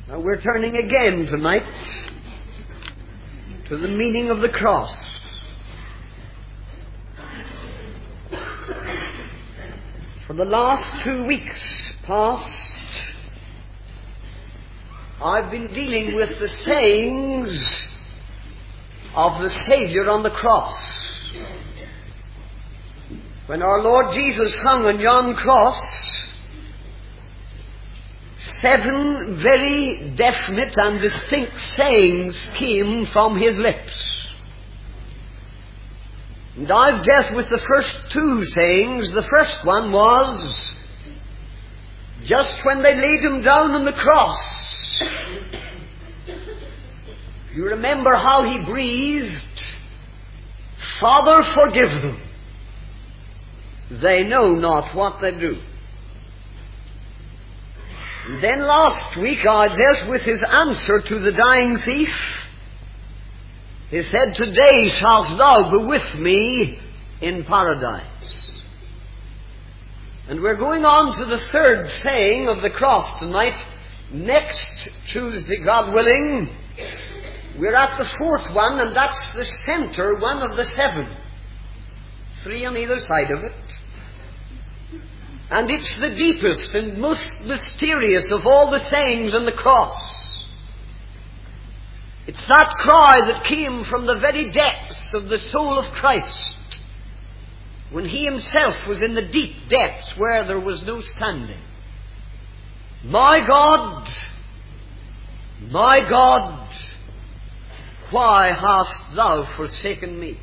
Now we're turning again tonight to the meaning of the cross. For the last 2 weeks past, I've been dealing with the sayings of the Savior on the cross. When our Lord Jesus hung on yon cross, 7 very definite and distinct sayings came from his lips. And I've dealt with the first 2 sayings. The first one was, just when they laid him down on the cross, you remember how he breathed, "Father, forgive them. They know not what they do." And then last week I dealt with his answer to the dying thief. He said, "Today shalt thou be with me in paradise." And we're going on to the 3rd saying of the cross tonight. Next Tuesday, God willing, we're at the 4th one, and that's the center one of the 7. 3 on either side of it. And it's the deepest and most mysterious of all the sayings on the cross. It's that cry that came from the very depths of the soul of Christ when he himself was in the deep depths where there was no standing. My God, why hast thou forsaken me?"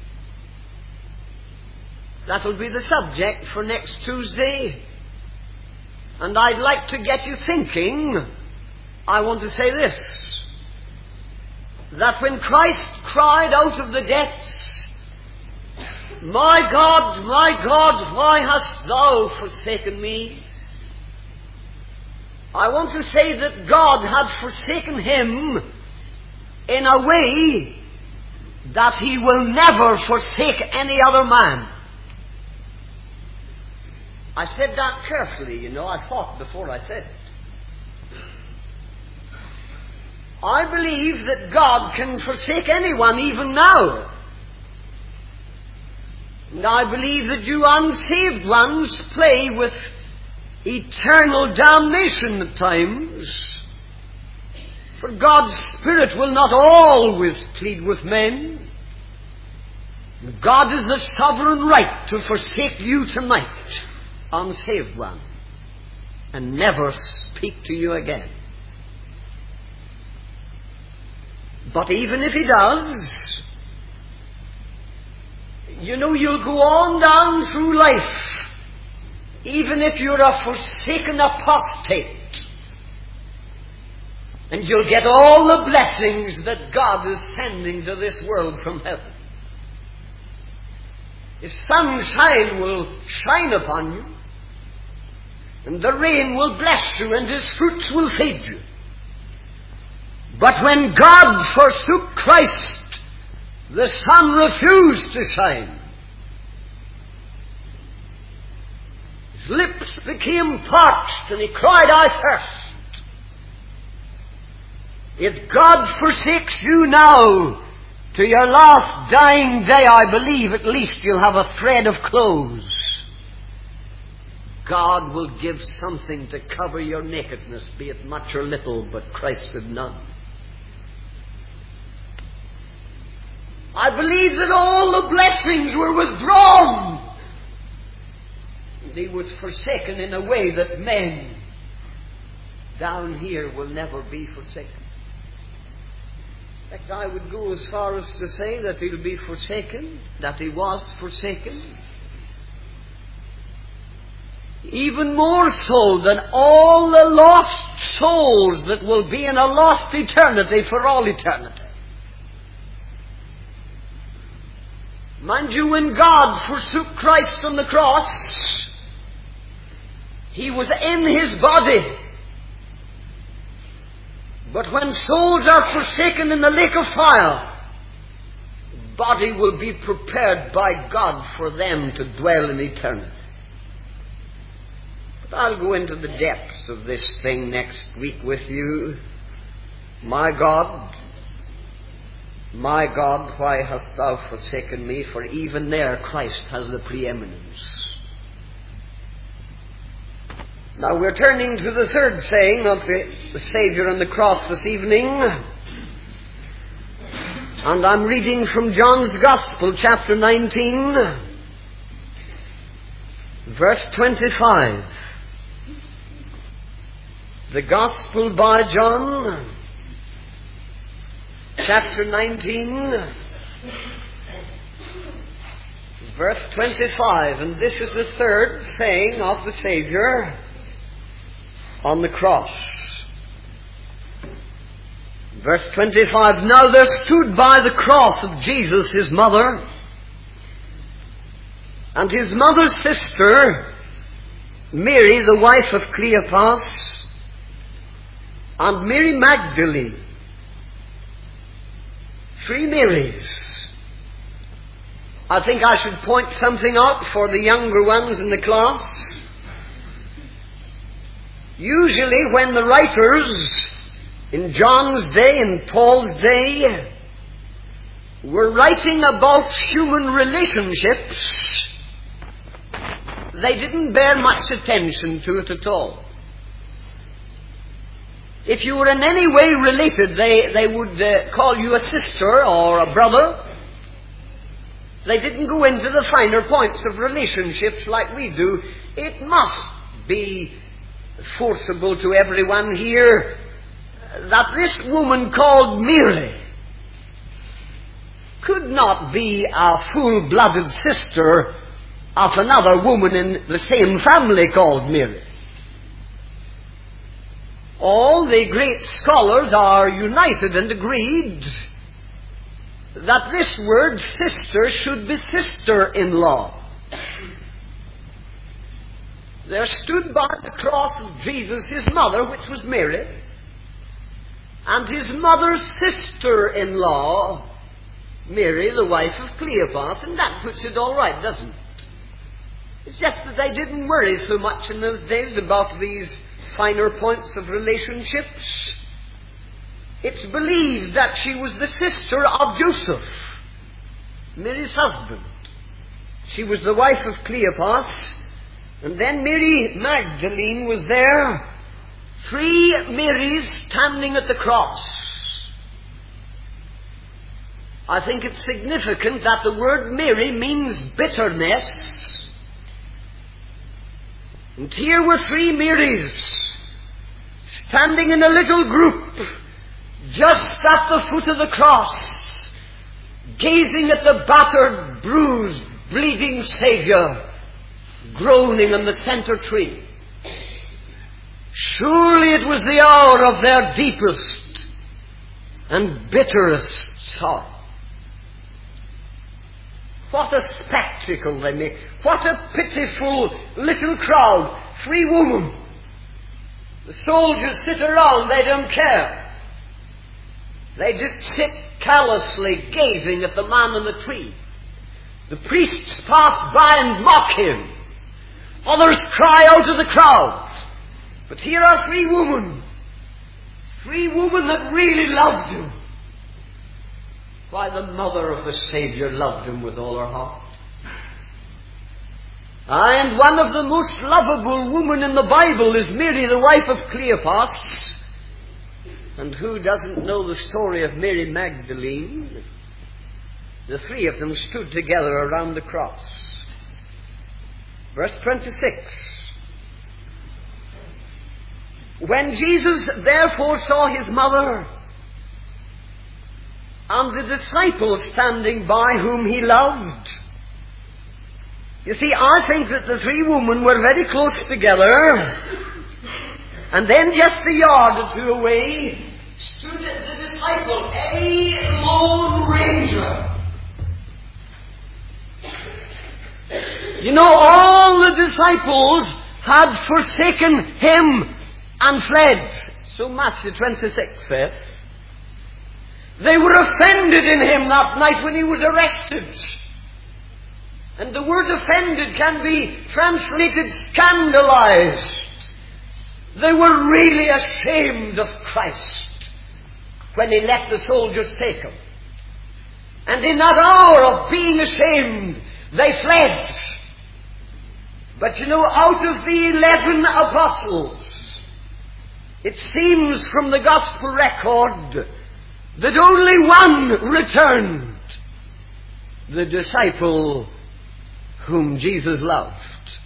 That'll be the subject for next Tuesday. And I'd like to get you thinking. I want to say this, that when Christ cried out of the depths, my God, why hast thou forsaken me?" I want to say that God had forsaken him in a way that he will never forsake any other man. I said that carefully, I thought before I said it. I believe that God can forsake anyone even now. And I believe that you unsaved ones play with eternal damnation at times. For God's Spirit will not always plead with men. God has the sovereign right to forsake you tonight, unsaved one, and never speak to you again. But even if he does, you'll go on down through life, even if you're a forsaken apostate, and you'll get all the blessings that God is sending to this world from heaven. His sunshine will shine upon you, and the rain will bless you, and his fruits will feed you. But when God forsook Christ, the sun refused to shine. His lips became parched, and he cried, "I thirst." If God forsakes you now, to your last dying day, I believe at least you'll have a thread of clothes. God will give something to cover your nakedness, be it much or little, but Christ had none. I believe that all the blessings were withdrawn. And he was forsaken in a way that men down here will never be forsaken. In fact, I would go as far as to say that he'll be forsaken, that he was forsaken, even more so than all the lost souls that will be in a lost eternity for all eternity. Mind you, when God forsook Christ on the cross, he was in his body. But when souls are forsaken in the lake of fire, the body will be prepared by God for them to dwell in eternity. But I'll go into the depths of this thing next week with you. my God, why hast thou forsaken me? For even there Christ has the preeminence. Now we're turning to the third saying of the Saviour on the cross this evening. And I'm reading from John's Gospel, chapter 19, verse 25. The Gospel by John, chapter 19, verse 25. And this is the third saying of the Saviour on the cross. Verse 25, now there stood by the cross of Jesus his mother, and his mother's sister, Mary, the wife of Cleopas, and Mary Magdalene. 3 Marys. I think I should point something out for the younger ones in the class. Usually when the writers in John's day and Paul's day were writing about human relationships, they didn't bear much attention to it at all. If you were in any way related, they would call you a sister or a brother. They didn't go into the finer points of relationships like we do. It must be forcible to everyone here that this woman called Mary could not be a full-blooded sister of another woman in the same family called Mary. All the great scholars are united and agreed that this word sister should be sister-in-law. There stood by the cross of Jesus his mother, which was Mary, and his mother's sister-in-law, Mary, the wife of Cleopas, and that puts it all right, doesn't it? It's just that they didn't worry so much in those days about these finer points of relationships. It's believed that she was the sister of Joseph, Mary's husband. She was the wife of Cleopas, and then Mary Magdalene was there. 3 Marys standing at the cross. I think it's significant that the word Mary means bitterness. And here were 3 Marys standing in a little group just at the foot of the cross, gazing at the battered, bruised, bleeding Saviour, groaning on the center tree. Surely it was the hour of their deepest and bitterest sorrow. What a spectacle they make. What a pitiful little crowd. 3 women. The soldiers sit around, they don't care. They just sit callously gazing at the man on the tree. The priests pass by and mock him. Others cry out of the crowd. But here are 3 women. 3 women that really loved him. Why, the mother of the Saviour loved him with all her heart. And one of the most lovable women in the Bible is Mary, the wife of Cleopas. And who doesn't know the story of Mary Magdalene? The 3 of them stood together around the cross. Verse 26. When Jesus therefore saw his mother and the disciples standing by whom he loved. You see, I think that the 3 women were very close together, and then just a yard or 2 away stood the disciple, a lone ranger. You know, all the disciples had forsaken him and fled. So Matthew 26 says. They were offended in him that night when he was arrested. And the word offended can be translated scandalized. They were really ashamed of Christ when he let the soldiers take him. And in that hour of being ashamed, they fled. But you know, out of the 11 apostles, it seems from the gospel record that only one returned, the disciple whom Jesus loved.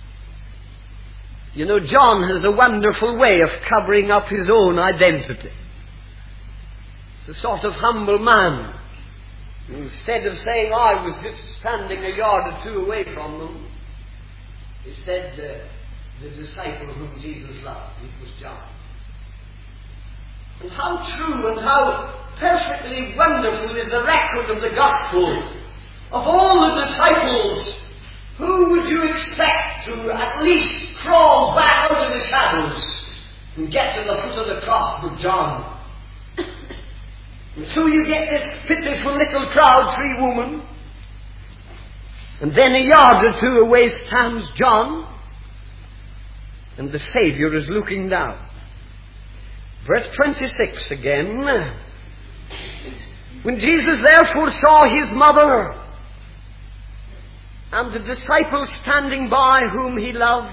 You know, John has a wonderful way of covering up his own identity. It's a sort of humble man. Instead of saying, I was just standing a yard or two away from them, he said, the disciple whom Jesus loved. It was John. And how true and how perfectly wonderful is the record of the gospel. Of all the disciples, who would you expect to at least crawl back out of the shadows and get to the foot of the cross but John? And so you get this pitiful little crowd, 3 women, and then a yard or two away stands John, and the Saviour is looking down. Verse 26 again. When Jesus therefore saw his mother and the disciples standing by whom he loved,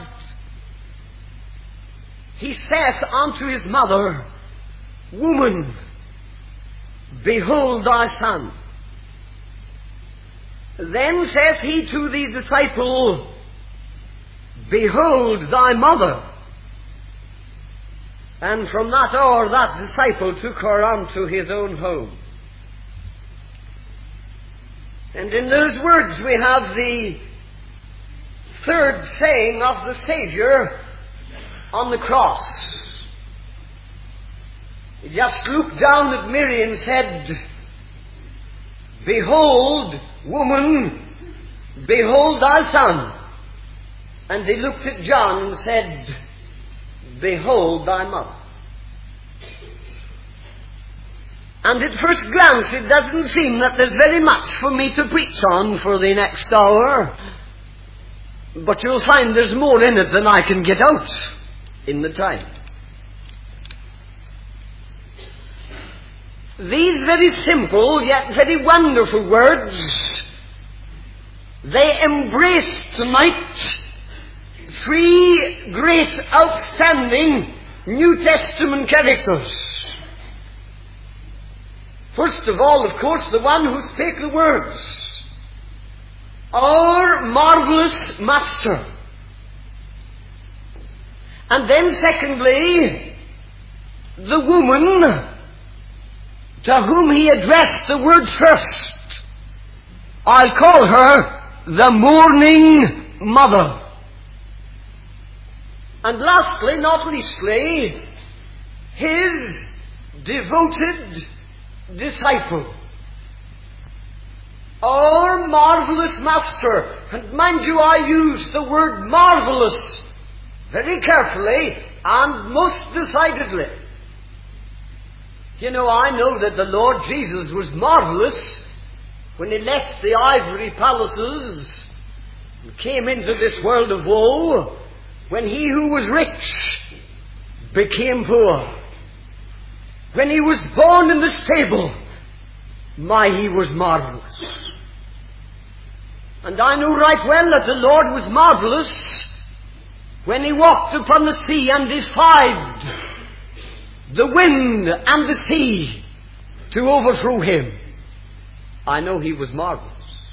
he saith unto his mother, Woman, behold thy son. Then saith he to the disciple, Behold thy mother. And from that hour that disciple took her unto his own home. And in those words we have the third saying of the Saviour on the cross. He just looked down at Mary and said, Behold, woman, behold thy son. And he looked at John and said, Behold thy mother. And at first glance it doesn't seem that there's very much for me to preach on for the next hour. But you'll find there's more in it than I can get out in the time. These very simple yet very wonderful words, they embrace tonight 3 great outstanding New Testament characters. First of all, of course, the one who spake the words, our marvelous Master. And then secondly, the woman to whom he addressed the words first. I'll call her the mourning mother. And lastly, not leastly, his devoted disciple. Our marvelous Master. And mind you, I use the word marvelous very carefully and most decidedly. You know, I know that the Lord Jesus was marvelous when he left the ivory palaces and came into this world of woe, when he who was rich became poor. When he was born in the stable, he was marvelous. And I know right well that the Lord was marvelous when he walked upon the sea and defied the wind and the sea to overthrow him. I know he was marvelous.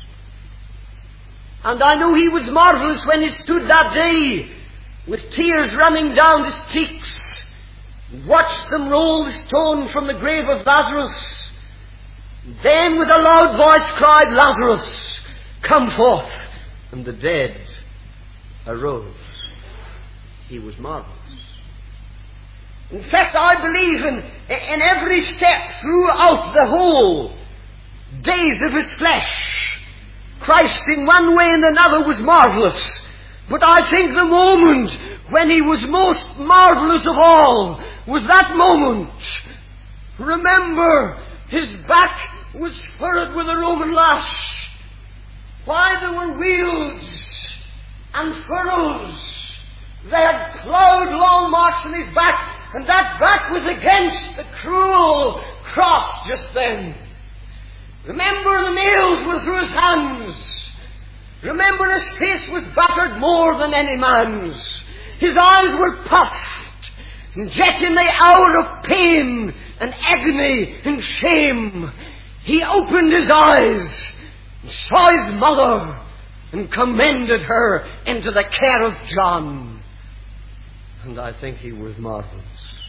And I know he was marvelous when he stood that day with tears running down his cheeks, watched them roll the stone from the grave of Lazarus, then with a loud voice cried, Lazarus, come forth. And the dead arose. He was marvelous. In fact, I believe in every step throughout the whole days of his flesh, Christ in one way and another was marvelous. But I think the moment when he was most marvelous of all was that moment. Remember, his back was furrowed with a Roman lash. Why, there were wheels and furrows. They had ploughed long marks in his back, and that back was against the cruel cross just then. Remember, the nails were through his hands. Remember, his face was battered more than any man's. His eyes were puffed, and yet in the hour of pain and agony and shame, he opened his eyes and saw his mother and commended her into the care of John. And I think he was marvelous.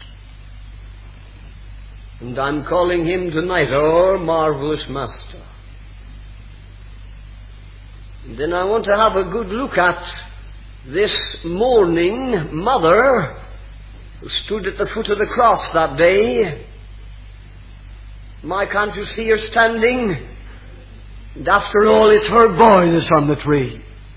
And I'm calling him tonight our marvelous Master. And then I want to have a good look at this mourning mother who stood at the foot of the cross that day. My, can't you see her standing? And after all, it's her boy that's on the tree.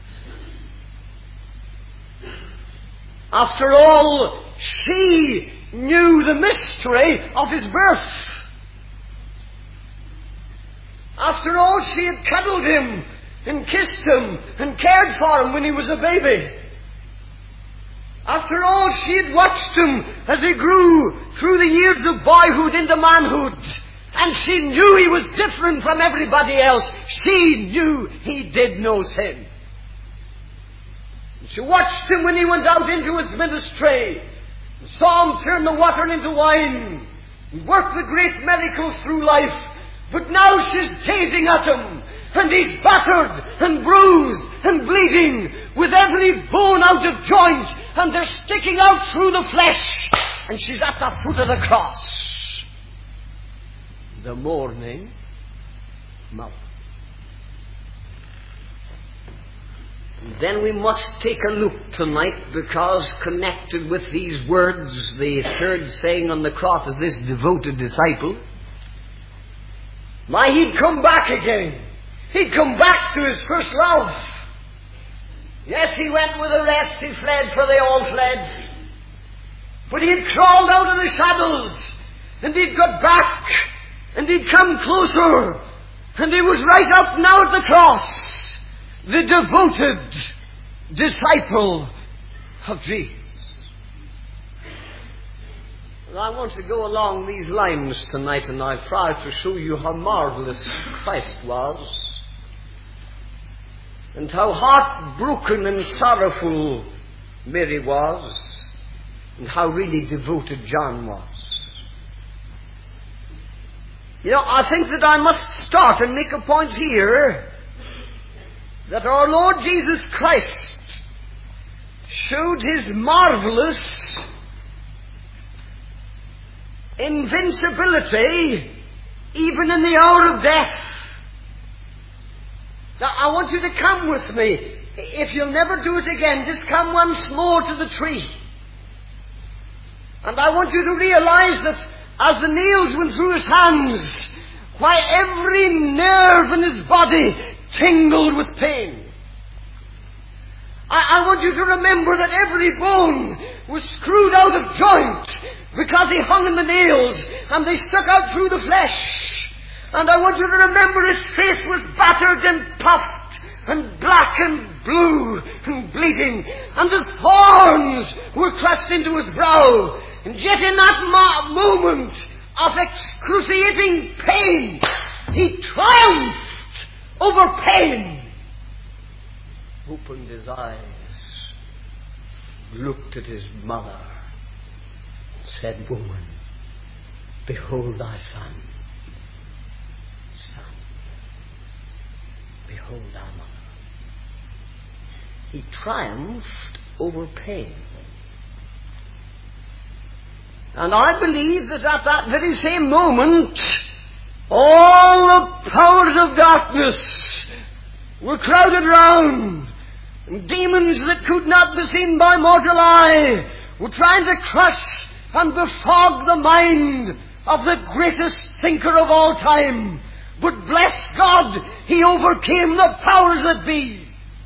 After all, she knew the mystery of his birth. After all, she had cuddled him and kissed him and cared for him when he was a baby. After all, she had watched him as he grew through the years of boyhood into manhood. And she knew he was different from everybody else. She knew he did no sin. She watched him when he went out into his ministry, and saw him turn the water into wine, and work the great miracles through life. But now she's gazing at him, and he's battered and bruised and bleeding, with every bone out of joint, and they're sticking out through the flesh. And she's at the foot of the cross. The mourning mother. And then we must take a look tonight, because connected with these words, the third saying on the cross is this devoted disciple. Why, he'd come back again. He'd come back to his first love. Yes, he went with the rest. He fled, for they all fled. But he had crawled out of the shadows, and he'd got back, and he'd come closer, and he was right up now at the cross, the devoted disciple of Jesus. Well, I want to go along these lines tonight, and I'll try to show you how marvelous Christ was, and how heartbroken and sorrowful Mary was, and how really devoted John was. You know, I think that I must start and make a point here that our Lord Jesus Christ showed his marvelous invincibility even in the hour of death. Now, I want you to come with me. If you'll never do it again, just come once more to the tree. And I want you to realize that as the nails went through his hands, why, every nerve in his body tingled with pain. I want you to remember that every bone was screwed out of joint because he hung in the nails and they stuck out through the flesh. And I want you to remember his face was battered and puffed and black and blue and bleeding, and the thorns were thrust into his brow. And yet in that moment of excruciating pain, he triumphed over pain. Opened his eyes, looked at his mother, said, "Woman, behold thy son. Son, behold thy mother." He triumphed over pain. And I believe that at that very same moment, all the powers of darkness were crowded round, and demons that could not be seen by mortal eye were trying to crush and befog the mind of the greatest thinker of all time. But bless God, he overcame the powers that be.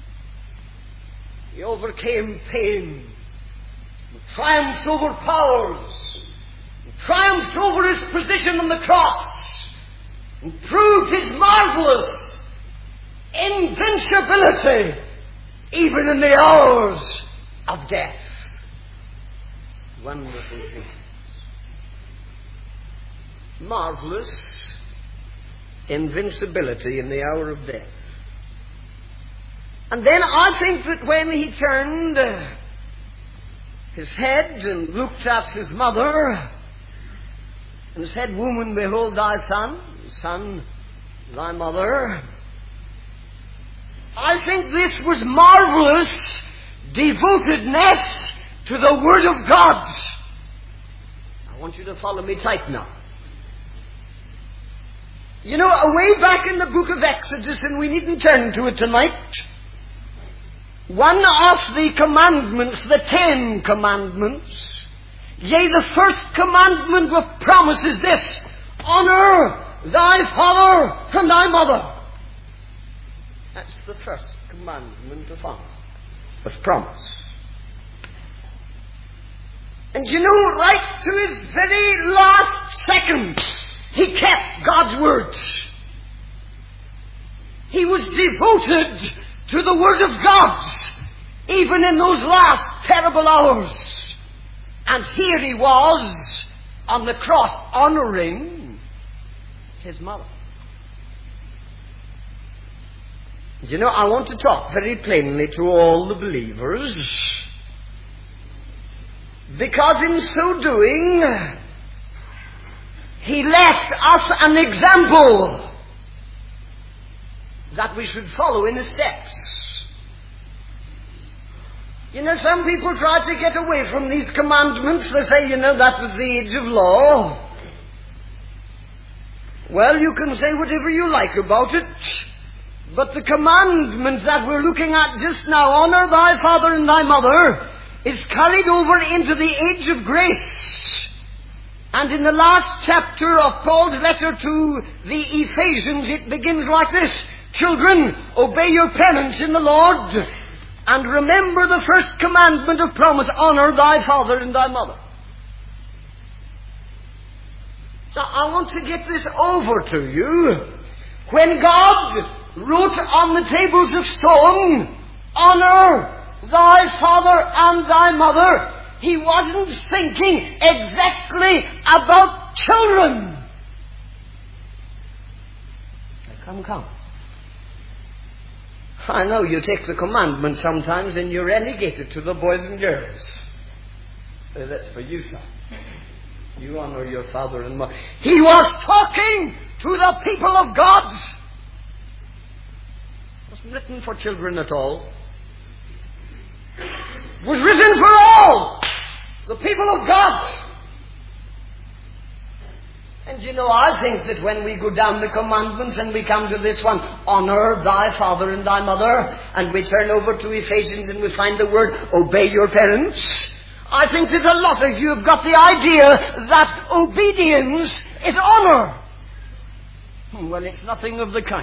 He overcame pain, and triumphed over powers, and triumphed over his position on the cross, and proved his marvelous invincibility even in the hours of death. Wonderful things. marvelous invincibility in the hour of death. And then I think that when he turned his head and looked at his mother and said, "Woman, behold thy son, son, thy mother," I think this was marvelous devotedness to the Word of God. I want you to follow me tight now. You know, way back in the book of Exodus, and we needn't turn to it tonight, one of the commandments, the 10 Commandments, yea, the first commandment with promise is this: honor thy father and thy mother. That's the first commandment of honor, with promise. And you know, right to his very last second, he kept God's words. He was devoted to the Word of God, even in those last terrible hours. And here he was on the cross, honoring his mother. You know, I want to talk very plainly to all the believers, because in so doing, he left us an example that we should follow in his steps. You know, some people try to get away from these commandments. They say, you know, that was the age of law. Well, you can say whatever you like about it, but the commandment that we're looking at just now, honor thy father and thy mother, is carried over into the age of grace. And in the last chapter of Paul's letter to the Ephesians, it begins like this: "Children, obey your parents in the Lord, and remember the first commandment of promise, honor thy father and thy mother." Now, I want to get this over to you. When God wrote on the tables of stone, honor thy father and thy mother, he wasn't thinking exactly about children. Come. I know you take the commandment sometimes and you relegate it to the boys and girls. So that's for you, son. You honor your father and mother. He was talking to the people of God. It wasn't written for children at all. It was written for all the people of God. And you know, I think that when we go down the commandments and we come to this one, honor thy father and thy mother, and we turn over to Ephesians and we find the word, obey your parents, I think that a lot of you have got the idea that obedience is honor. Well, it's nothing of the kind.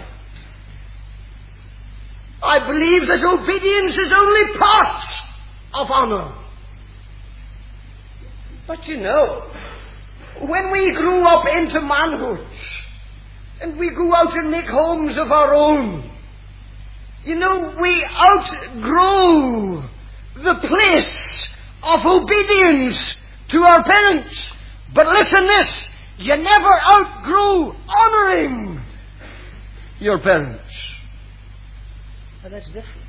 I believe that obedience is only part of honor. But you know, when we grew up into manhood and we go out and make homes of our own, you know, we outgrow the place of obedience to our parents. But listen this, you never outgrow honoring your parents. Now that's different.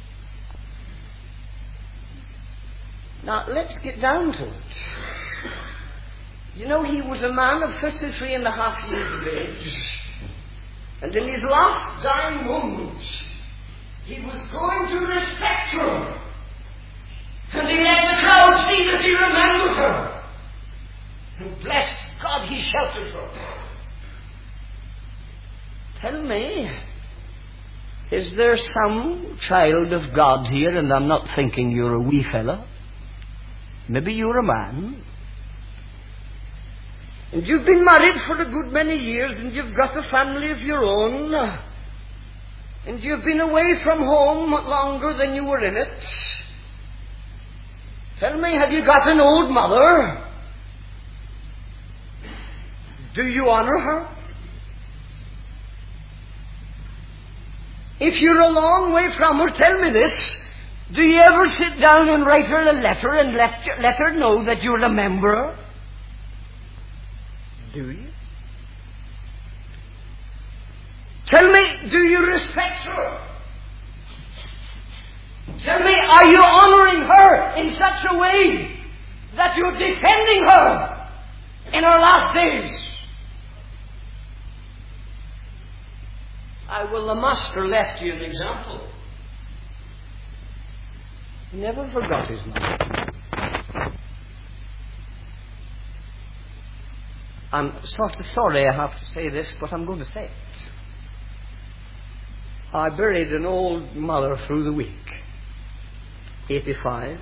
Now let's get down to it. You know, he was a man of 33 and a half years of age, and in his last dying moments, he was going to the spectrum, and he let the crowd see that he remembered her. And bless God, he sheltered her. Tell me, is there some child of God here, and I'm not thinking you're a wee fella, maybe you're a man, and you've been married for a good many years, and you've got a family of your own, and you've been away from home longer than you were in it. Tell me, have you got an old mother? Do you honor her? If you're a long way from her, tell me this. Do you ever sit down and write her a letter and let her know that you remember her? Do you? are you honoring her in such a way that you're defending her in her last days? The Master left you an example. He never forgot his mother. I'm sort of sorry I have to say this, but I'm going to say it. I buried an old mother through the week, 85.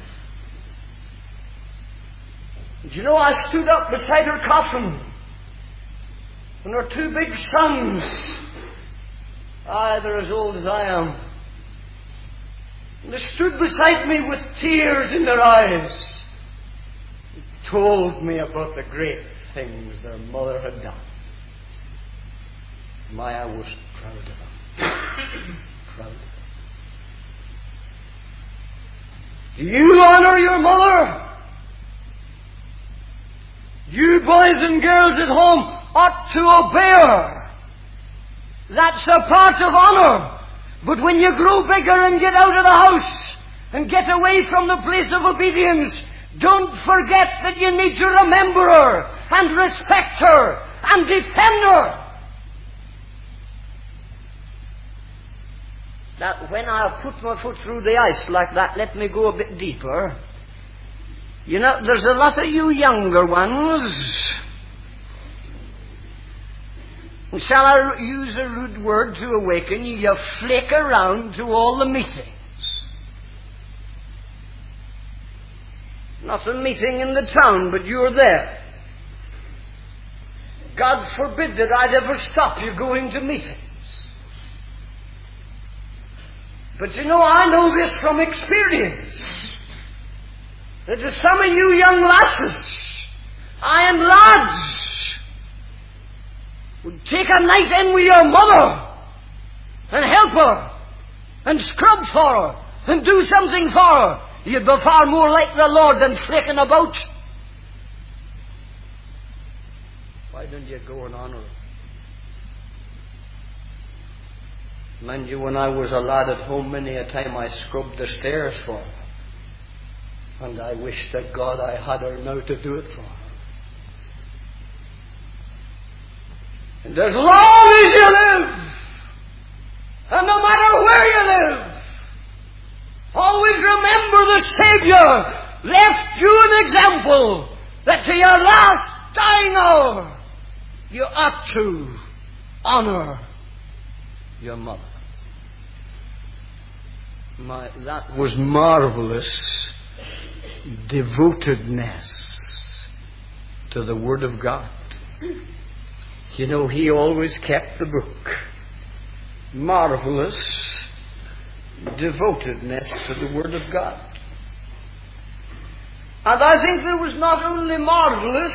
Do you know, I stood up beside her coffin, and her two big sons, they're as old as I am, and they stood beside me with tears in their eyes, and told me about the great things their mother had done. I was proud of them. Proud. Do you honor your mother? You boys and girls at home ought to obey her. That's a part of honor. But when you grow bigger and get out of the house and get away from the place of obedience, don't forget that you need to remember her and respect her and defend her. That when I put my foot through the ice like that, let me go a bit deeper. You know, there's a lot of you younger ones. Shall I use a rude word to awaken you? You flake around to all the meetings. Not a meeting in the town, but you're there. God forbid that I'd ever stop you going to meetings. But you know, I know this from experience. That to some of you young lasses, and lads, would take a night in with your mother and help her and scrub for her and do something for her. You'd be far more like the Lord than flaking about. Why don't you go and honor her? Mind you, when I was a lad at home, many a time I scrubbed the stairs for her. And I wish that God I had her now to do it for her. And as long as you live, and no matter where you live, always remember the Savior left you an example that to your last dying hour, you ought to honor your mother. That was marvelous devotedness to the Word of God. You know, he always kept the book. Marvelous devotedness to the Word of God. And I think there was not only marvelous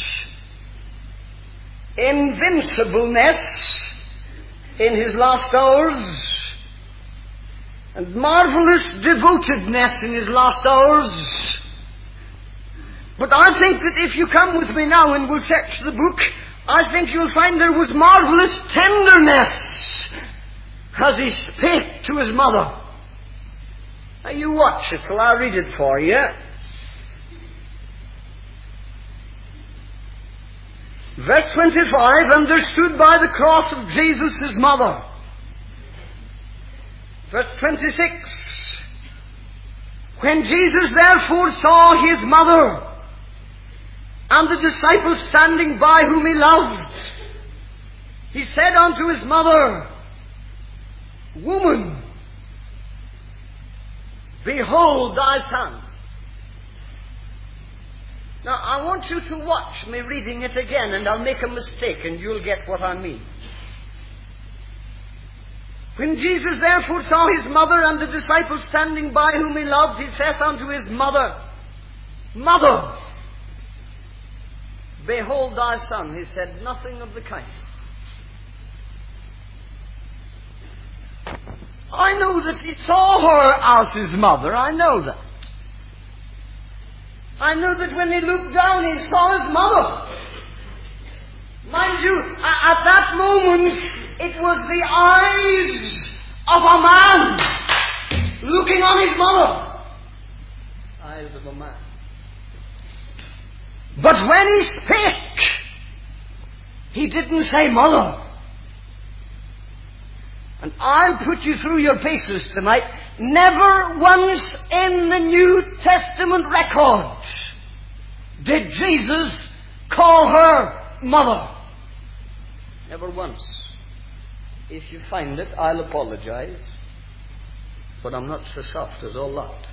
invincibleness in his last hours, and marvelous devotedness in his last hours, but I think that if you come with me now and we'll search the book, I think you'll find there was marvelous tenderness as he spake to his mother. Now you watch it till I read it for you. Verse 25, and there stood by the cross of Jesus his mother. Verse 26, when Jesus therefore saw his mother and the disciples standing by whom he loved, he said unto his mother, Woman, behold thy son. Now, I want you to watch me reading it again, and I'll make a mistake, and you'll get what I mean. When Jesus therefore saw his mother and the disciples standing by whom he loved, he saith unto his mother, Mother, behold thy son. He said nothing of the kind. I know that he saw her as his mother. I know that. I know that when he looked down, he saw his mother. Mind you, at that moment, it was the eyes of a man looking on his mother. child of a man. But when he spake, he didn't say mother. And I'll put you through your paces tonight. Never once in the New Testament records did Jesus call her mother. Never once. If you find it, I'll apologize. But I'm not so soft as all that.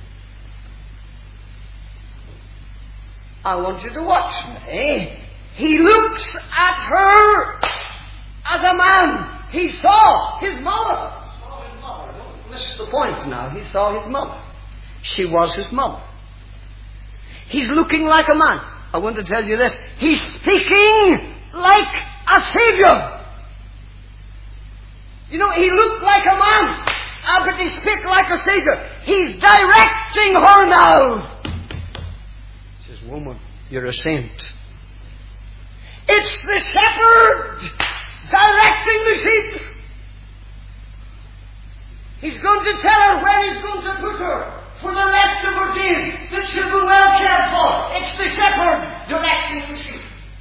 I want you to watch me. He looks at her as a man. He saw his mother. Don't miss the point now. He saw his mother. She was his mother. He's looking like a man. I want to tell you this. He's speaking like a Savior. You know, he looked like a man, but he spoke like a Savior. He's directing her now. He says, woman, you're a saint. It's the shepherd directing the sheep. He's going to tell her where he's going to put her for the rest of her days, that she'll be well cared for. It's the shepherd directing the sheep.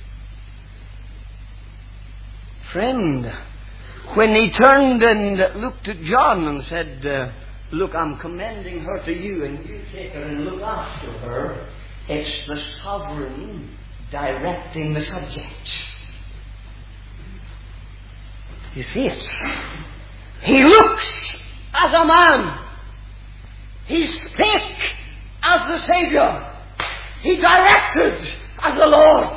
Friend, when he turned and looked at John and said, look, I'm commending her to you, and you take her and look after her, it's the sovereign directing the subject. You see it? He looks as a man. He spake as the Savior. He directed as the Lord.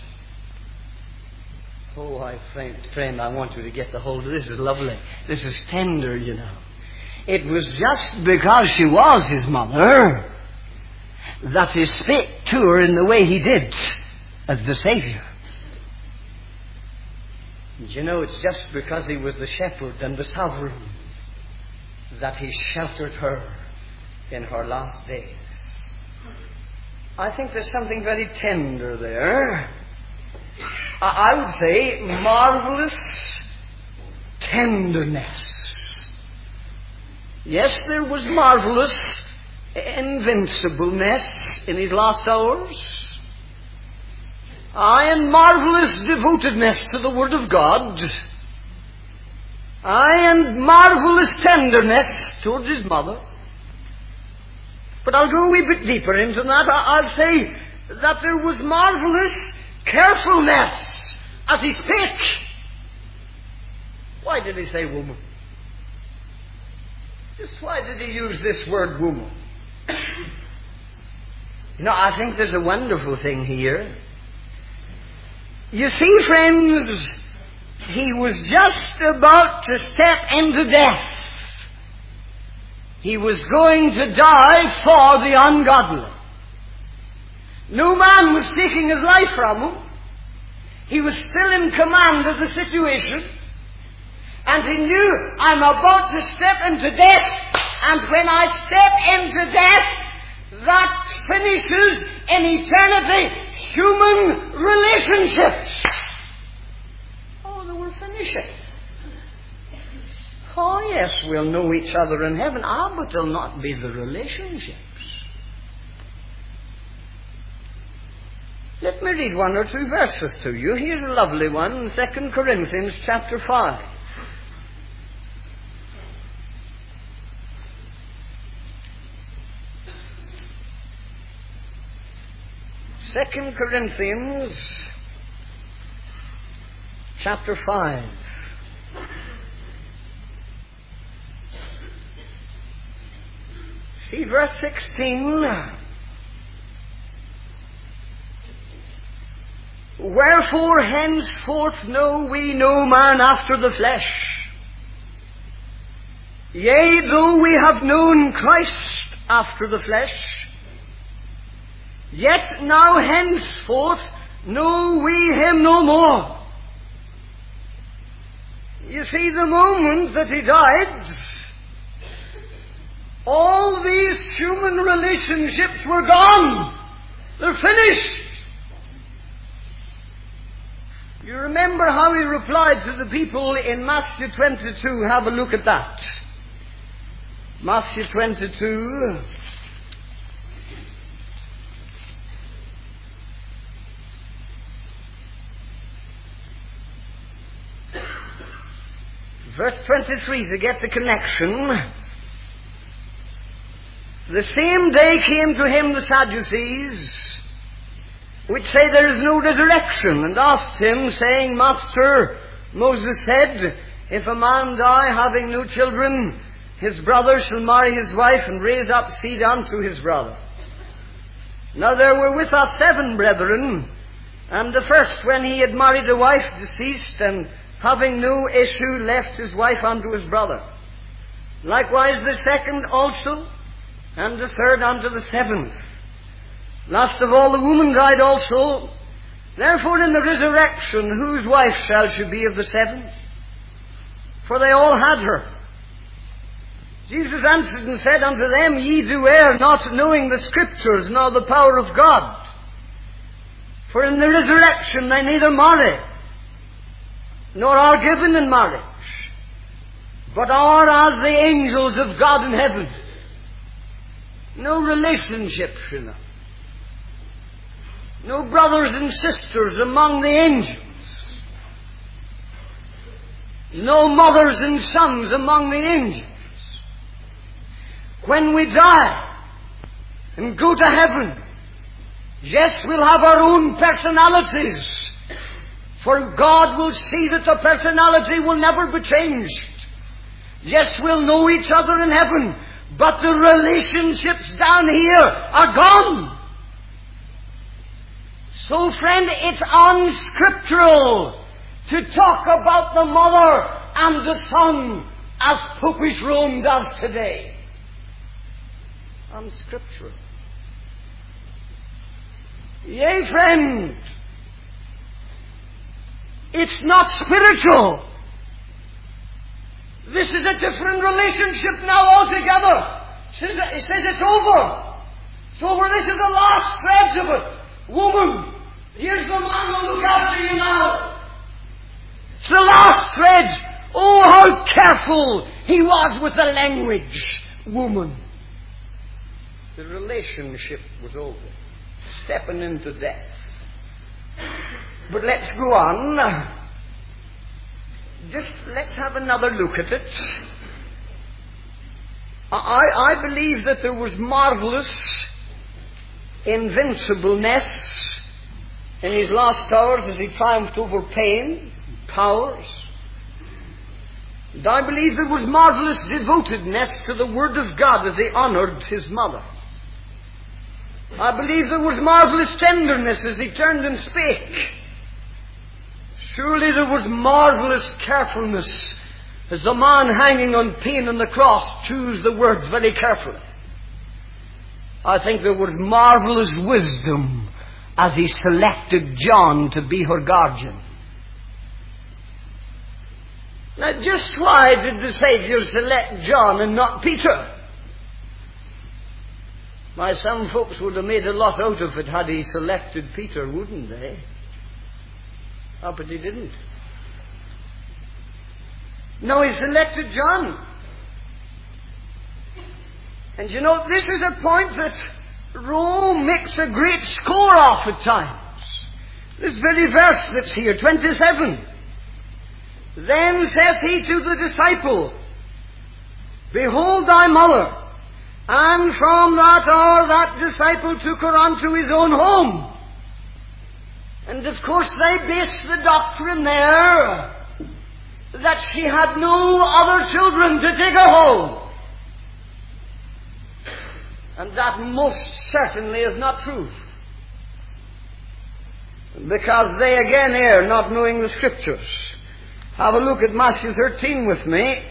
Oh, friend, I want you to get the hold of this. This is lovely. This is tender, you know. It was just because she was his mother that he spake to her in the way he did as the Savior. And you know, it's just because he was the shepherd and the sovereign that he sheltered her in her last days. I think there's something very tender there. I would say marvelous tenderness. Yes, there was marvelous invincibleness in his last hours. And marvelous devotedness to the Word of God. And marvelous tenderness towards his mother. But I'll go a wee bit deeper into that. I'll say that there was marvelous carefulness as he spake. Why did he say woman? Just why did he use this word woman? You know, I think there's a wonderful thing here. You see, friends, he was just about to step into death. He was going to die for the ungodly. No man was taking his life from him. He was still in command of the situation. And he knew, I'm about to step into death. And when I step into death, that finishes in eternity human relationships. Oh, they will finish it. Oh, yes, we'll know each other in heaven. But they'll not be the relationships. Let me read one or two verses to you. Here's a lovely one, 2 Corinthians chapter 5. Second Corinthians chapter 5. See verse 16. Wherefore henceforth know we no man after the flesh. Yea, though we have known Christ after the flesh, yet now henceforth know we him no more. You see, the moment that he died, all these human relationships were gone. They're finished. You remember how he replied to the people in Matthew 22. Have a look at that. Matthew 22. Verse 23, to get the connection. The same day came to him the Sadducees, which say there is no resurrection, and asked him, saying, Master, Moses said, if a man die having no children, his brother shall marry his wife and raise up seed unto his brother. Now there were with us 7 brethren, and the first, when he had married a wife, deceased, and having no issue, left his wife unto his brother. Likewise the second also, and the third unto the 7th. Last of all the woman died also. Therefore in the resurrection, whose wife shall she be of the 7? For they all had her. Jesus answered and said unto them, Ye do err, not knowing the Scriptures, nor the power of God. For in the resurrection they neither marry, nor are given in marriage, but are as the angels of God in heaven. No relationships, you know. No brothers and sisters among the angels. No mothers and sons among the angels. When we die and go to heaven, yes, we'll have our own personalities, for God will see that the personality will never be changed. Yes, we'll know each other in heaven, but the relationships down here are gone. So, friend, it's unscriptural to talk about the mother and the son as Popish Rome does today. Unscriptural. Yea, friend, it's not spiritual. This is a different relationship now altogether. It says it's over. It's over. This is the last threads of it. Woman, here's the man who'll look after you now. It's the last threads. Oh, how careful he was with the language. Woman. The relationship was over. Stepping into death. But let's go on. Just let's have another look at it. I believe that there was marvelous invincibleness in his last hours as he triumphed over pain, powers. And I believe there was marvelous devotedness to the Word of God as he honored his mother. I believe there was marvelous tenderness as he turned and spake. Surely there was marvelous carefulness as the man hanging on pain on the cross chose the words very carefully. I think there was marvelous wisdom as he selected John to be her guardian. Now, just why did the Saviour select John and not Peter? Why, some folks would have made a lot out of it had he selected Peter, wouldn't they? Oh, but he didn't. No, he selected John. And you know, this is a point that Rome makes a great score of at times. This very verse that's here, 27. Then saith he to the disciple, Behold thy mother. And from that hour that disciple took her unto his own home. And of course they based the doctrine there that she had no other children to take her home. And that most certainly is not true. Because they again err, not knowing the Scriptures. Have a look at Matthew 13 with me.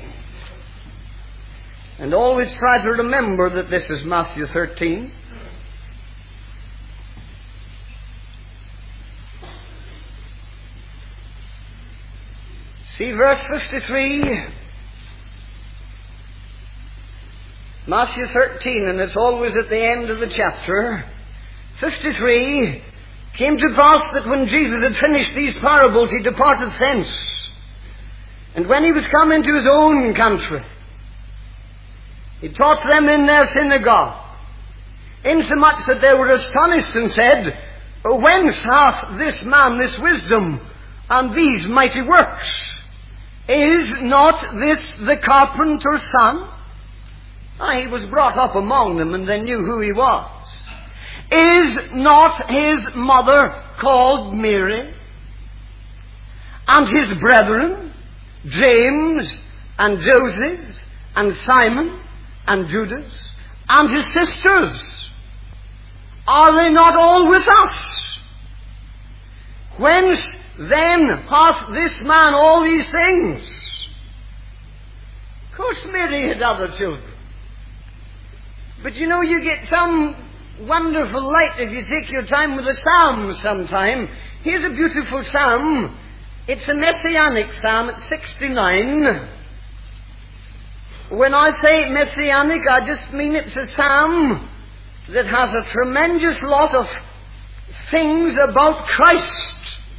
And always try to remember that this is Matthew 13. See verse 53. Matthew 13, and it's always at the end of the chapter. 53. Came to pass that when Jesus had finished these parables, he departed thence. And when he was come into his own country, he taught them in their synagogue, insomuch that they were astonished and said, Whence hath this man this wisdom and these mighty works? Is not this the carpenter's son? He was brought up among them and they knew who he was. Is not his mother called Mary? And his brethren, James and Joseph and Simon and Judas and his sisters, are they not all with us? Whence then hath this man all these things? Of course Mary had other children. But you know, you get some wonderful light if you take your time with the Psalms sometime. Here's a beautiful psalm. It's a messianic psalm. It's 69. When I say messianic, I just mean it's a psalm that has a tremendous lot of things about Christ.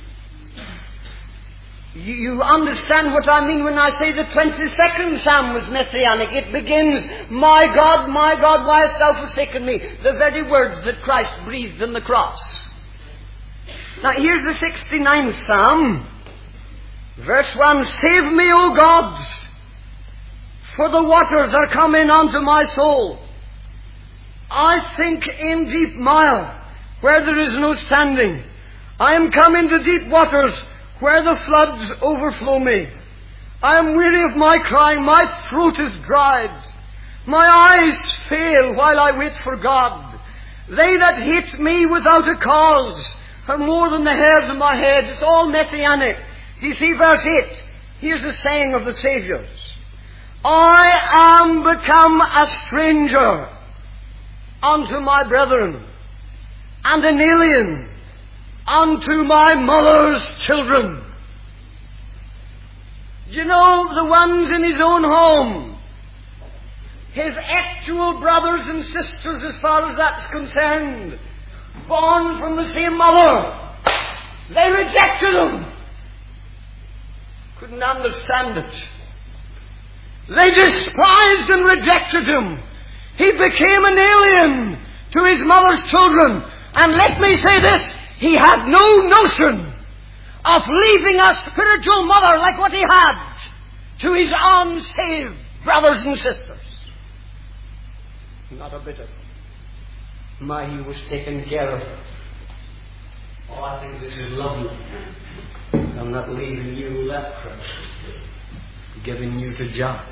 You understand what I mean when I say the 22nd Psalm was messianic. It begins, my God, why hast thou forsaken me? The very words that Christ breathed on the cross. Now here's the 69th Psalm. Verse 1, Save me, O God, for the waters are come in unto my soul. I sink in deep mire, where there is no standing. I am come into deep waters, where the floods overflow me. I am weary of my crying, my throat is dried. My eyes fail while I wait for God. They that hate me without a cause are more than the hairs of my head. It's all messianic. You see verse 8. Here's the saying of the Saviour's. I am become a stranger unto my brethren, and an alien unto my mother's children. You know, the ones in his own home, his actual brothers and sisters as far as that's concerned, born from the same mother, they rejected him. Couldn't understand it. They despised and rejected him. He became an alien to his mother's children. And let me say this, he had no notion of leaving a spiritual mother like what he had to his unsaved brothers and sisters. Not a bit of it. He was taken care of. Oh, I think this is lovely. I'm not leaving you leprous, giving you to John.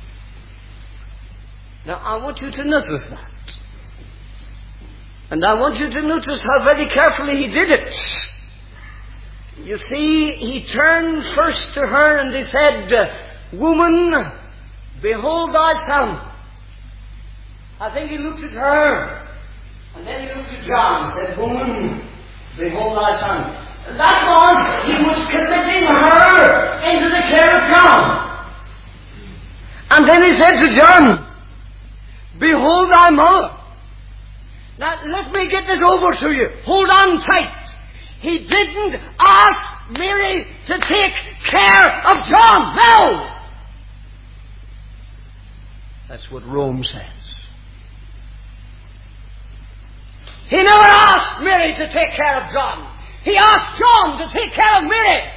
Now, I want you to notice that. And I want you to notice how very carefully he did it. You see, he turned first to her and he said, Woman, behold thy son. I think he looked at her. And then he looked at John and said, Woman, behold thy son. That was, he was committing her into the care of John. And then he said to John, Behold thy mother. Now, let me get this over to you. Hold on tight. He didn't ask Mary to take care of John. No! That's what Rome says. He never asked Mary to take care of John. He asked John to take care of Mary.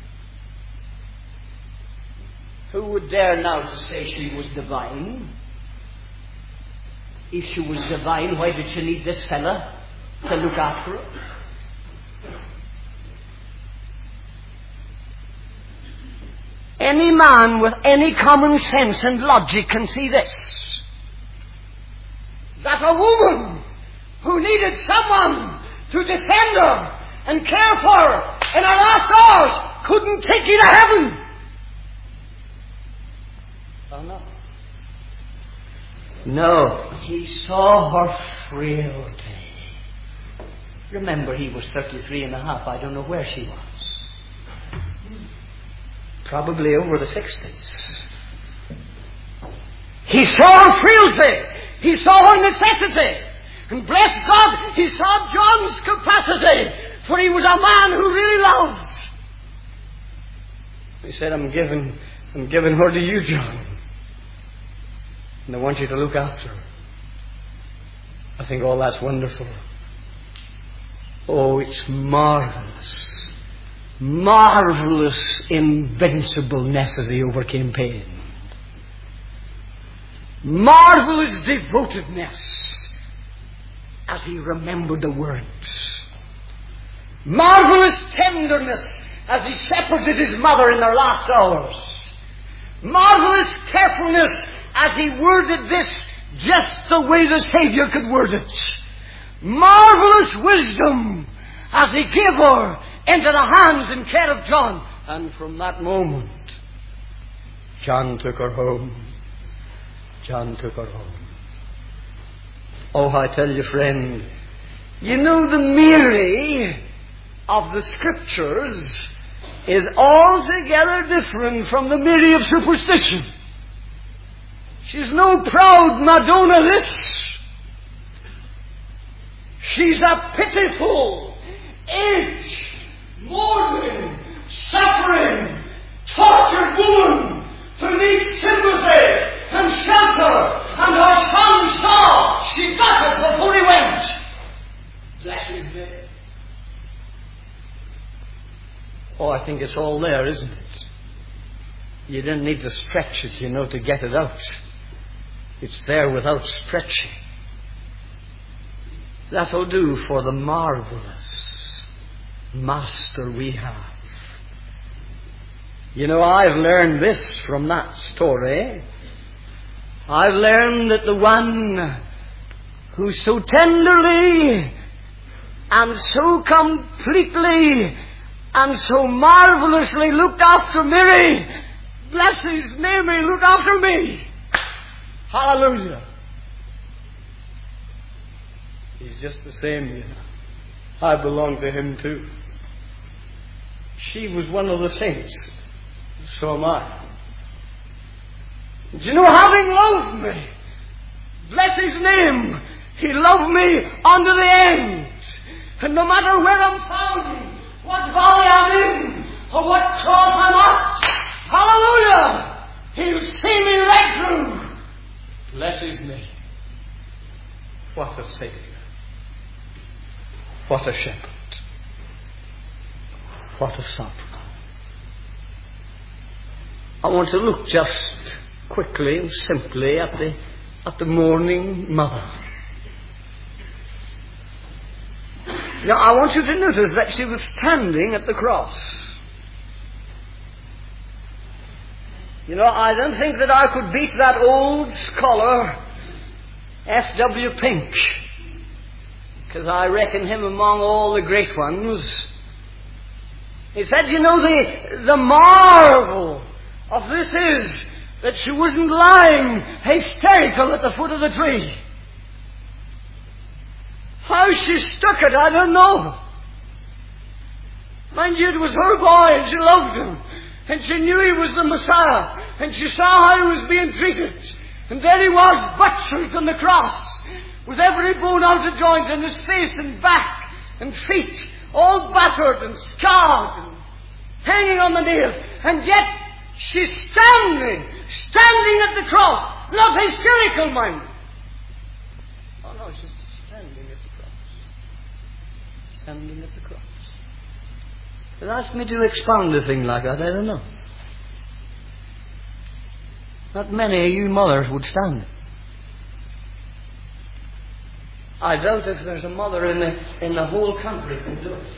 Who would dare now to say she was divine? If she was divine, why did she need this fella to look after her? Any man with any common sense and logic can see this. That a woman who needed someone to defend her and care for her in her last hours couldn't take you to heaven. Oh no. No, he saw her frailty. Remember, he was 33 and a half. I don't know where she was. Probably over the 60s. He saw her frailty. He saw her necessity. And bless God, he saw John's capacity. For he was a man who really loved. He said, I'm giving her to you, John. And I want you to look after her. I think all that's wonderful. Oh, it's marvelous marvelous invincibleness as he overcame pain. Marvelous devotedness as he remembered the words. Marvelous tenderness as he shepherded his mother in their last hours. Marvelous carefulness as he worded this just the way the Savior could word it. Marvelous wisdom as he gave her into the hands and care of John. And from that moment, John took her home. John took her home. Oh, I tell you, friend, you know the Mary of the Scriptures is altogether different from the Mary of superstition. She's no proud Madonna this. She's a pitiful, aged, mourning, suffering, tortured woman who needs sympathy and shelter, and her son saw she got it before he went. Bless his name. Oh, I think it's all there, isn't it? You didn't need to stretch it, to get it out. It's there without stretching. That'll do for the marvelous Master we have. I've learned this from that story. I've learned that the one who so tenderly and so completely and so marvelously looked after Mary, bless his name, he looked after me. Hallelujah. He's just the same, I belong to him too. She was one of the saints. So am I. Do you know, having loved me, bless his name, he loved me unto the end. And no matter where I'm found, what valley I'm in, or what cross I'm at, hallelujah, he'll see me right through. Bless his name. What a Savior. What a shepherd. What a sovereign. I want to look just quickly and simply at the mourning mother. Now, I want you to notice that she was standing at the cross. I don't think that I could beat that old scholar, F.W. Pink, because I reckon him among all the great ones. He said, the marvel of this is that she wasn't lying hysterical at the foot of the tree. How she stuck it, I don't know. Mind you, it was her boy and she loved him. And she knew he was the Messiah. And she saw how he was being treated. And there he was, butchered on the cross, with every bone out of joint in his face and back and feet, all battered and scarred and hanging on the nails. And yet she's standing at the cross. Not hysterical, mind. Oh no, she's standing at the cross. Standing at the cross. They'll ask me to expound a thing like that, I don't know. Not many of you mothers would stand it. I doubt if there's a mother in the whole country who can do it.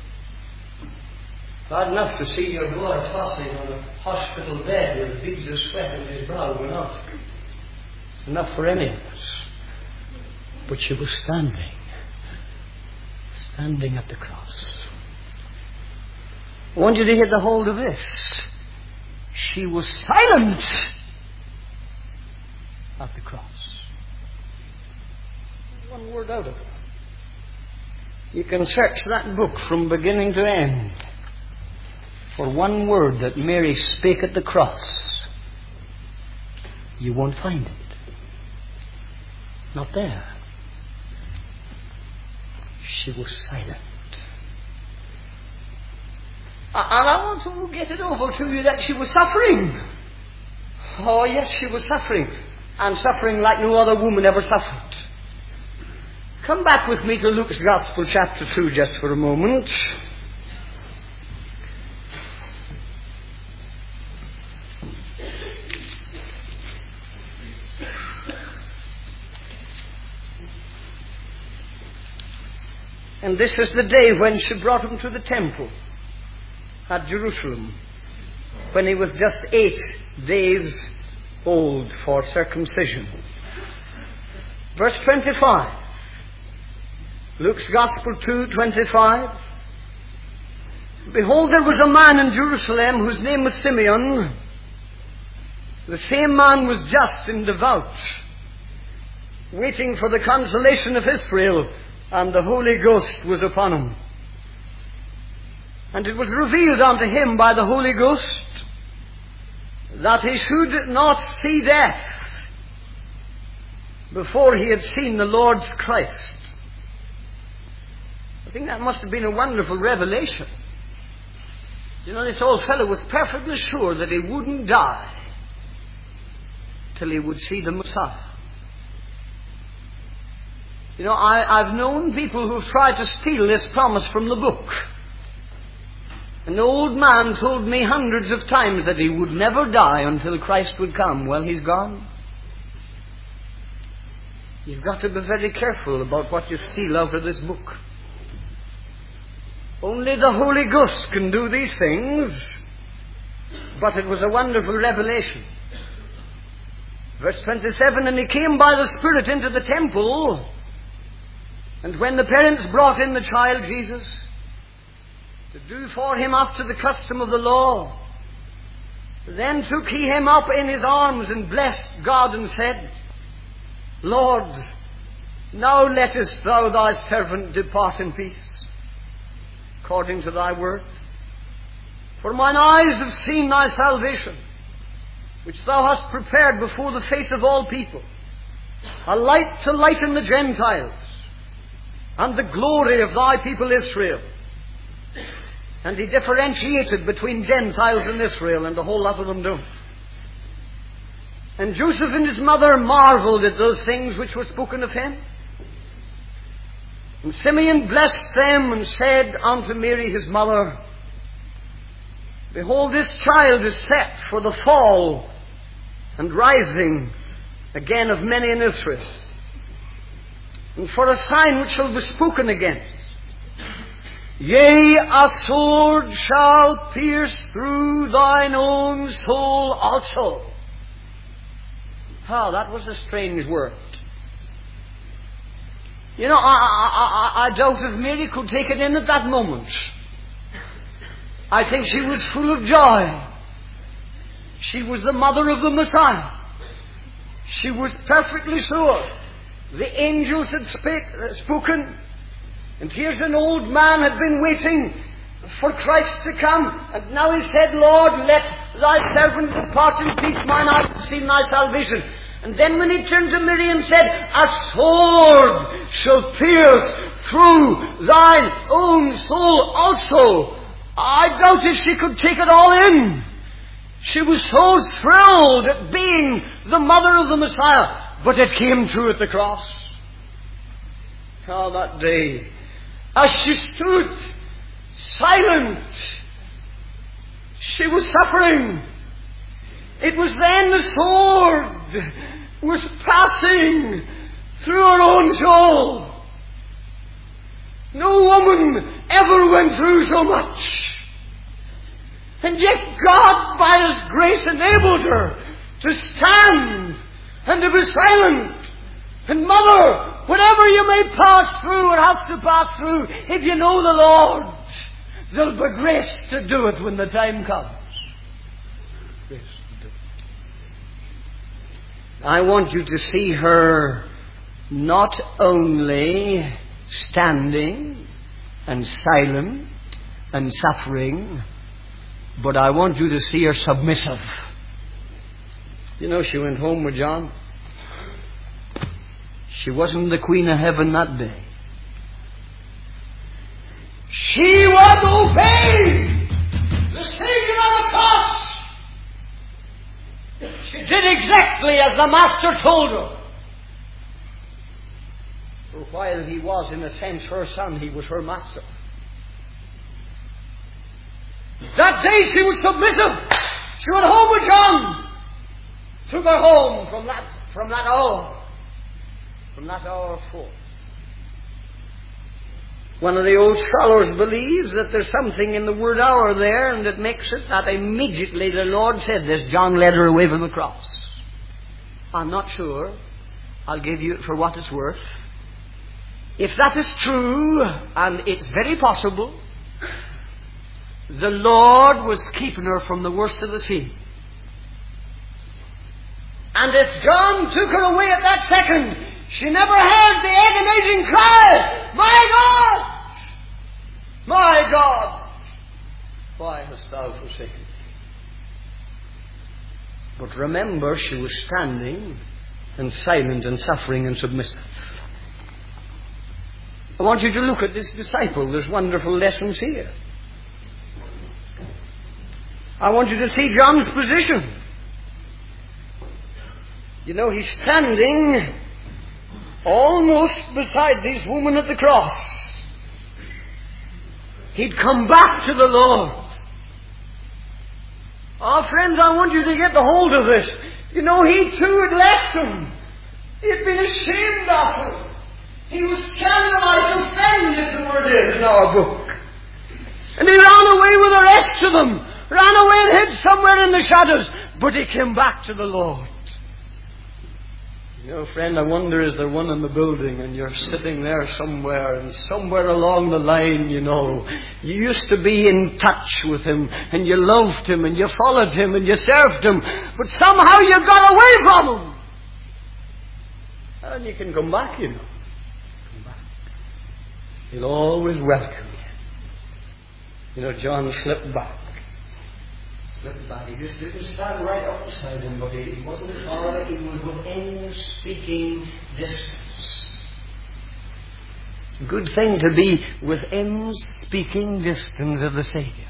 Bad enough to see your boy tossing on a hospital bed with beads of sweat on his brow going off. It's enough for any of us. But she was standing at the cross. I want you to get the hold of this. She was silent at the cross. One word out of it. You can search that book from beginning to end for one word that Mary spake at the cross. You won't find it. Not there. She was silent. And I want to get it over to you that she was suffering. Oh yes, she was suffering. And suffering like no other woman ever suffered. Come back with me to Luke's Gospel chapter 2 just for a moment. And this is the day when she brought him to the temple at Jerusalem, when he was just 8 days old for circumcision. Verse 25. Luke's Gospel 2:25. Behold, there was a man in Jerusalem whose name was Simeon. The same man was just and devout, waiting for the consolation of Israel, and the Holy Ghost was upon him. And it was revealed unto him by the Holy Ghost that he should not see death before he had seen the Lord's Christ. I think that must have been a wonderful revelation. You know, this old fellow was perfectly sure that he wouldn't die till he would see the Messiah. You know, I've known people who've tried to steal this promise from the book. An old man told me hundreds of times that he would never die until Christ would come. Well, he's gone. You've got to be very careful about what you steal out of this book. Only the Holy Ghost can do these things, but it was a wonderful revelation. Verse 27, and he came by the Spirit into the temple, and when the parents brought in the child Jesus to do for him after the custom of the law, then took he him up in his arms and blessed God and said, Lord, now lettest thou thy servant depart in peace, according to thy word. For mine eyes have seen thy salvation, which thou hast prepared before the face of all people, a light to lighten the Gentiles, and the glory of thy people Israel. And he differentiated between Gentiles and Israel, and the whole lot of them don't. And Joseph and his mother marveled at those things which were spoken of him. And Simeon blessed them and said unto Mary his mother, Behold, this child is set for the fall and rising again of many in Israel, and for a sign which shall be spoken against. Yea, a sword shall pierce through thine own soul also. That was a strange word. You know, I doubt if Mary could take it in at that moment. I think she was full of joy. She was the mother of the Messiah. She was perfectly sure. The angels had spoken. And here's an old man had been waiting for Christ to come. And now he said, Lord, let thy servant depart in peace. Mine eyes have seen thy salvation. And then when he turned to Mary and said, a sword shall pierce through thine own soul also, I doubt if she could take it all in. She was so thrilled at being the mother of the Messiah. But it came true at the cross. That day, as she stood silent, she was suffering. It was then the sword was passing through her own soul. No woman ever went through so much. And yet God, by His grace, enabled her to stand and to be silent. And mother, whatever you may pass through or have to pass through, if you know the Lord, there'll be grace to do it when the time comes. Grace to do it. I want you to see her not only standing and silent and suffering, but I want you to see her submissive. You know, she went home with John. She wasn't the Queen of Heaven that day. She was obeying the Savior on the cross. She did exactly as the Master told her. For while He was, in a sense, her son, He was her master. That day she was submissive. She went home with John. Took her home from that hour forth. One of the old scholars believes that there's something in the word hour there, and that makes it that immediately the Lord said this. John led her away from the cross. I'm not sure. I'll give you it for what it's worth. If that is true, and it's very possible, the Lord was keeping her from the worst of the sea. And if John took her away at that second, she never heard the agonizing cry, "My God! My God! Why hast thou forsaken me?" But remember, she was standing and silent and suffering and submissive. I want you to look at this disciple. There's wonderful lessons here. I want you to see John's position. You know, he's standing almost beside this woman at the cross. He'd come back to the Lord. Oh, friends, I want you to get the hold of this. You know, he too had left him. He had been ashamed of him. He was scandalized, offended, the word is in our book. And he ran away with the rest of them. Ran away and hid somewhere in the shadows. But he came back to the Lord. You know, friend, I wonder, is there one in the building and you're sitting there somewhere, and somewhere along the line, you know, you used to be in touch with him, and you loved him, and you followed him, and you served him, but somehow you got away from him. And you can come back, you know. Come back. He'll always welcome you. You know, John slipped back. He just didn't stand right up beside him, but he wasn't far, he was within speaking distance. It's a good thing to be within speaking distance of the Savior.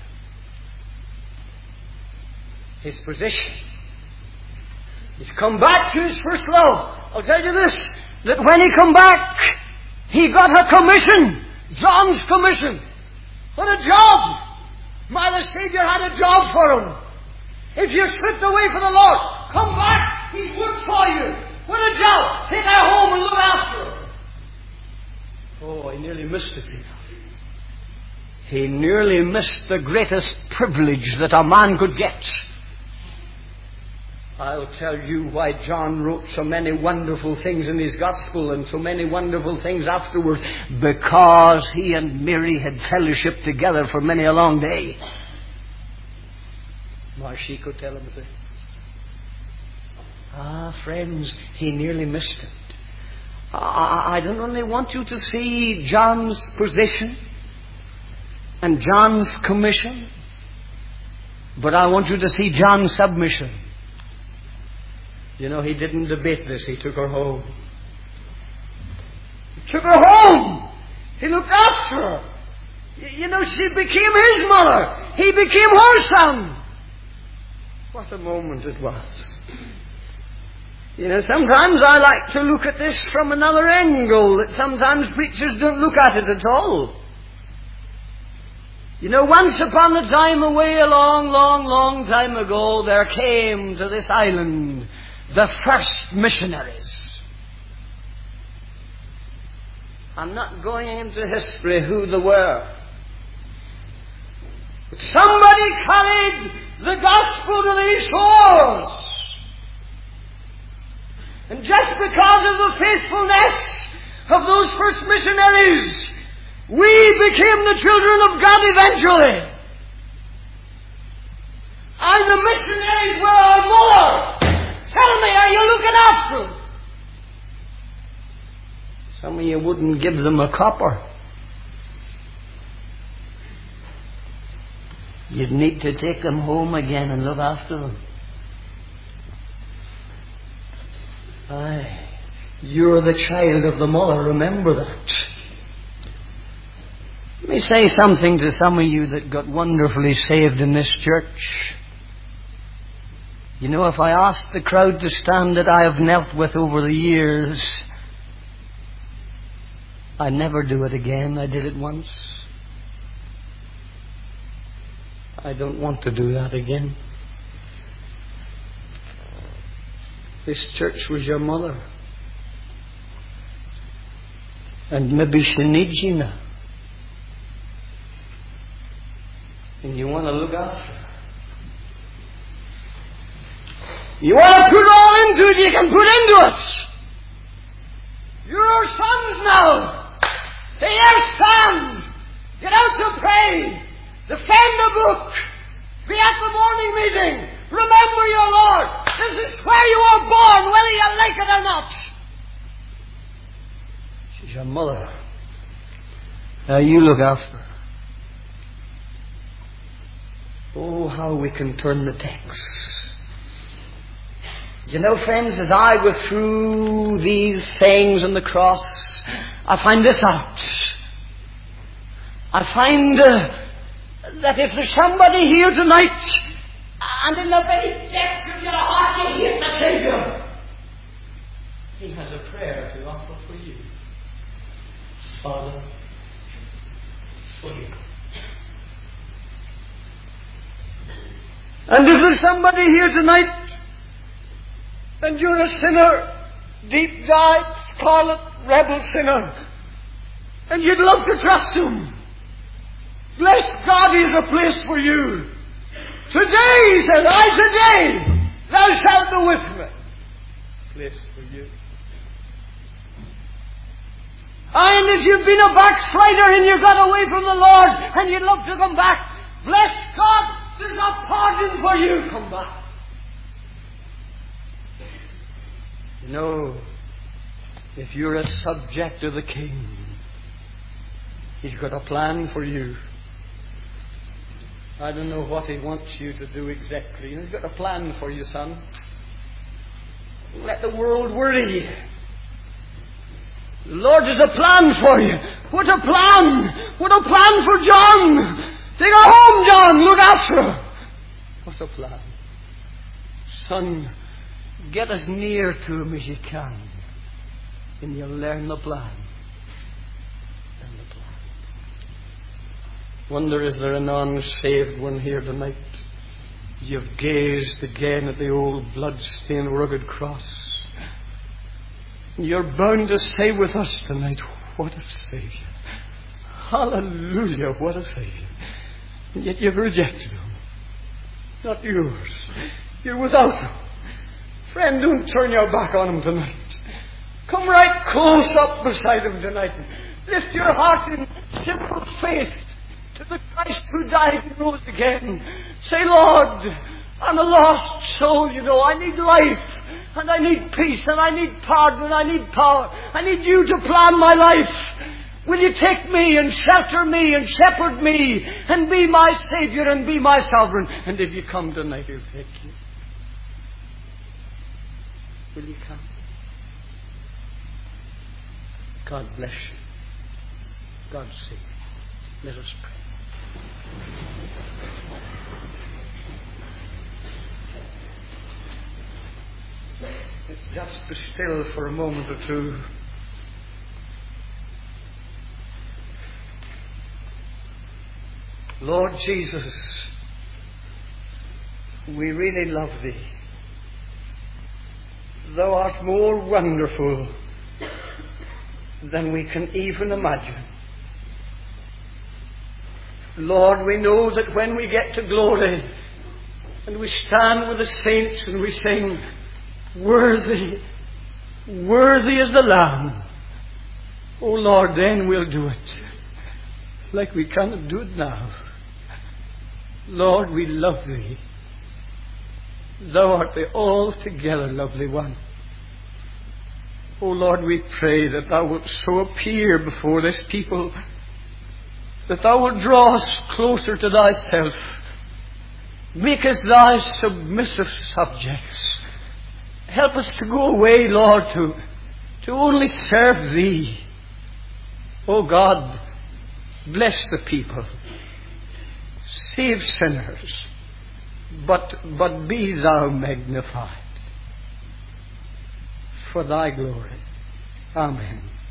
His position. He's come back to his first love. I'll tell you this, that when he come back, he got a commission. John's commission. What a job! My, the Savior had a job for him. If you slipped away from the Lord, come back. He's worked for you. What a job. Take her home and look after her. Oh, I nearly missed it, you know. He nearly missed the greatest privilege that a man could get. I'll tell you why John wrote so many wonderful things in his gospel and so many wonderful things afterwards. Because he and Mary had fellowship together for many a long day. Why, she could tell him things. Ah, friends, he nearly missed it. I don't only want you to see John's position and John's commission, but I want you to see John's submission. You know, he didn't debate this. He took her home. He took her home. He looked after her. You know, she became his mother. He became her son. What a moment it was. You know, sometimes I like to look at this from another angle that sometimes preachers don't look at it at all. You know, once upon a time away, a long, long, long time ago, there came to this island the first missionaries. I'm not going into history who they were. But somebody carried the gospel to these shores. And just because of the faithfulness of those first missionaries, we became the children of God eventually. And the missionaries were our mother. Tell me, are you looking after them? Some of you wouldn't give them a copper. You'd need to take them home again and look after them. Aye, you're the child of the mother, remember that. Let me say something to some of you that got wonderfully saved in this church. You know, if I asked the crowd to stand that I have knelt with over the years, I'd never do it again. I did it once. I don't want to do that again. This church was your mother. And maybe she needs you now. And you want to look after her. You want to put all into it you can put into it. Your sons now. Here stand. Get out to pray. Defend the book. Be at the morning meeting. Remember your Lord. This is where you were born, whether you like it or not. She's your mother. Now you look after her. Oh, how we can turn the text. You know, friends, as I go through these sayings on the cross, I find this out. I find that if there's somebody here tonight, and in the very depths of your heart you hate the Saviour, He has a prayer to offer for you. Father, forgive. And if there's somebody here tonight, and you're a sinner, deep-dyed, scarlet, rebel sinner, and you'd love to trust Him, bless God, He's a place for you. Today, He says, today, thou shalt be with me. Place for you. And if you've been a backslider and you got away from the Lord and you'd love to come back, bless God, there's a pardon for you. Come back. You know, if you're a subject of the King, He's got a plan for you. I don't know what He wants you to do exactly. He's got a plan for you, son. Let the world worry you. The Lord has a plan for you. What a plan! What a plan for John! Take her home, John. Look after her. What a plan. Son, get as near to Him as you can, and you'll learn the plan. Learn the plan. Wonder, is there an unsaved one here tonight? You've gazed again at the old blood-stained rugged cross. You're bound to say with us tonight, what a Saviour. Hallelujah, what a Saviour. And yet you've rejected Him. Not yours. You're without Him. Friend, don't turn your back on Him tonight. Come right close up beside Him tonight. Lift your heart in simple faith to the Christ who died and rose again. Say, Lord, I'm a lost soul, you know. I need life. And I need peace, and I need pardon, and I need power. I need you to plan my life. Will you take me and shelter me and shepherd me and be my Saviour and be my sovereign? And if you come tonight, He'll take you. Will you come? God bless you. God save you. Let us pray. Let's just be still for a moment or two. Lord Jesus, we really love Thee. Thou art more wonderful than we can even imagine. Lord, we know that when we get to glory and we stand with the saints and we sing, worthy, worthy is the Lamb. Oh Lord, then we'll do it like we cannot do it now. Lord, we love Thee. Thou art the altogether lovely one. Oh Lord, we pray that Thou wilt so appear before this people, that Thou wilt draw us closer to Thyself. Make us Thy submissive subjects. Help us to go away, Lord, to only serve Thee. Oh God, bless the people. Save sinners. But be Thou magnified for Thy glory. Amen.